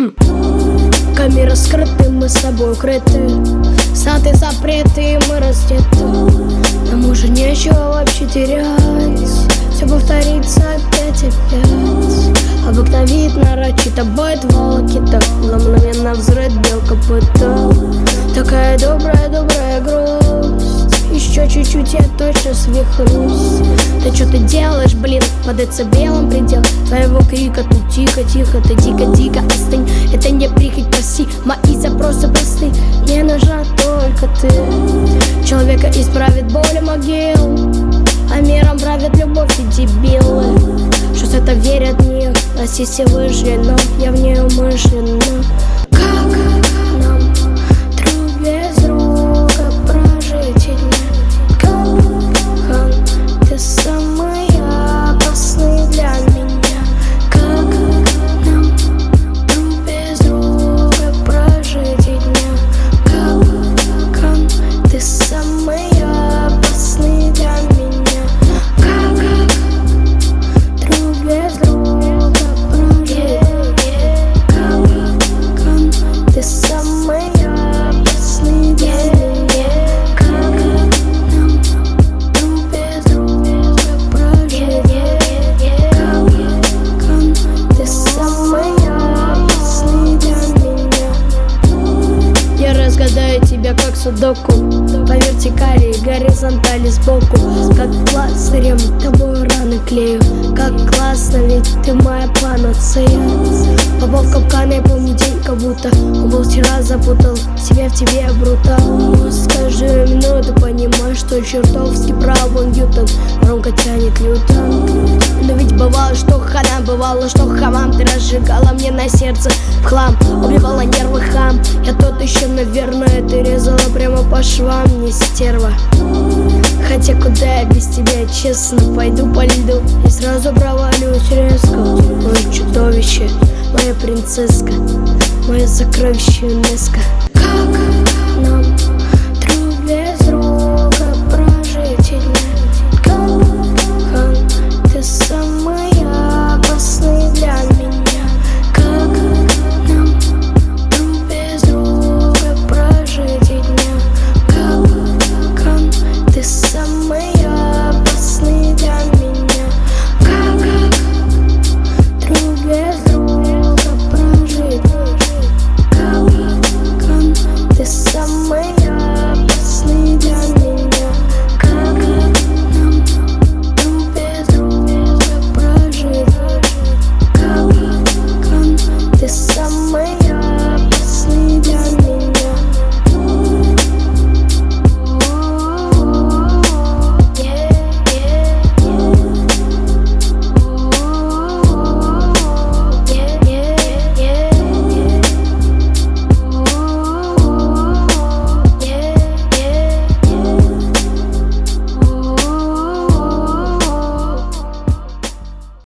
Ками раскрыты, мы с собой укрыты. Сады запреты, мы раздеты. Нам уже нечего вообще терять. Все повторится опять и опять. Обыкновит нарочито быт волокита. Мгновенно взрыв бел копыта. Такая добрая грусть. Еще чуть-чуть я точно свихнусь. Ты что ты делаешь, блин, по децибелам предел твоего крика. Тут тихо, ты дико остынь. Это не прихоть, прости, мои запросы просты. Мне нужна только ты. Человека исправит боль могил, а миром правит любовь и дебилы. Что это верят в нее, расисти вышли, но я в нее умышленно. Как нам друг без друга прожить дни? Как ты самый опасный для меня? Как нам друг без друга прожить дни? Как ты самый опасный для меня? Как друг без друга прожить? Как ты самый опасный для меня? Как нам друг без друга прожить? Как ты самый опасный для меня? Я разгадаю тебя как судоку, по вертикали и горизонтали сбоку. Как пластырем тобой раны клею. Как классно, ведь ты моя панацея. Попал в капкан, я помню день, как будто был вчера, запутал себя в тебе брутал. Но с каждую минуту понимаешь, что чертовски прав он Ньютон. Громко тянет Ньютон. Но ведь бывало, что хана, бывало, что хамам. Ты разжигала мне на сердце в хлам, убивала нервы хам. Я тот еще, наверное, ты резала прямо по швам, не стерва. Хотя куда я без тебя, честно, пойду по льду и сразу проваливаюсь резко. Мое чудовище, моя принцесска, моя сокровище ЮНЕСКО. Как